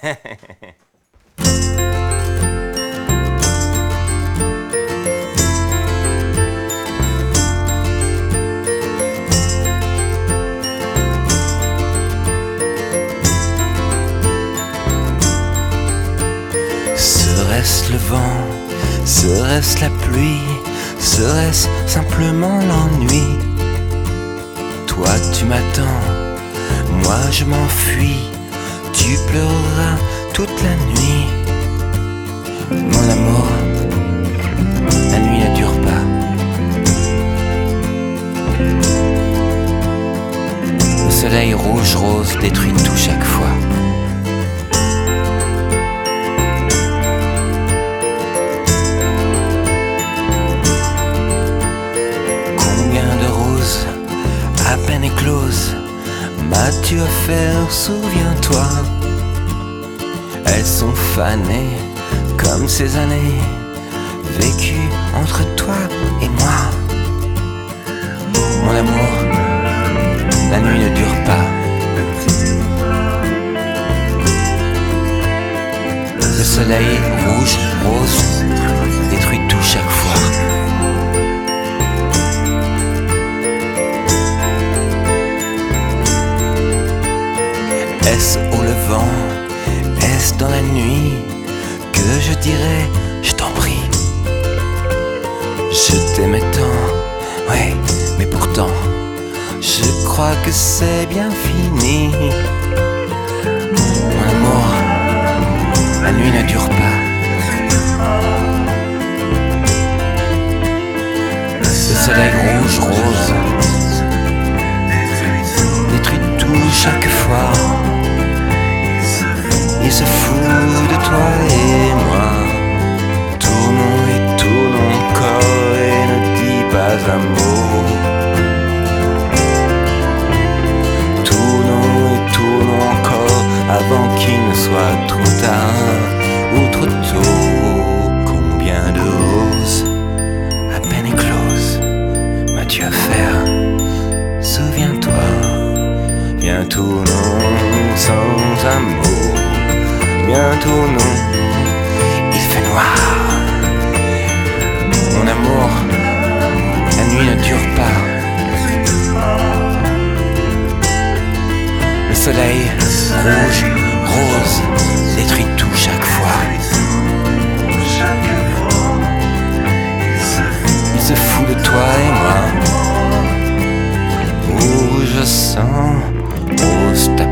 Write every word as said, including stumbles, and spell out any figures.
Serait-ce le vent, serait-ce la pluie, serait-ce simplement l'ennui? Toi tu m'attends, moi je m'enfuis, tu pleureras toute la nuit. Mon amour, la nuit ne dure pas. Le soleil rouge-rose détruit tout chaque fois. À peine éclose, m'as-tu offert, souviens-toi? Elles sont fanées comme ces années vécues entre toi et moi. Mon amour, la nuit ne dure pas. Le soleil rouge, rose, détruit tout chaque fois. Est-ce au levant, est-ce dans la nuit que je dirais je t'en prie? Je t'aimais tant, ouais, mais pourtant je crois que c'est bien fini. Mon amour, la nuit ne dure pas. Le soleil rouge, rose détruit tout chaque fois. Il se fout de toi et moi. Tournons et tournons encore et ne dis pas un mot. Tournons et tournons encore avant qu'il ne soit trop tard ou trop tôt. Combien de roses à peine écloses m'as-tu offert? Souviens-toi, viens tournons sans un mot. Bientôt non, il fait noir. Mon amour, la nuit ne dure pas. Le soleil rouge, rose, détruit tout chaque fois. Il se fout de toi et moi. Rouge sang, rose tape.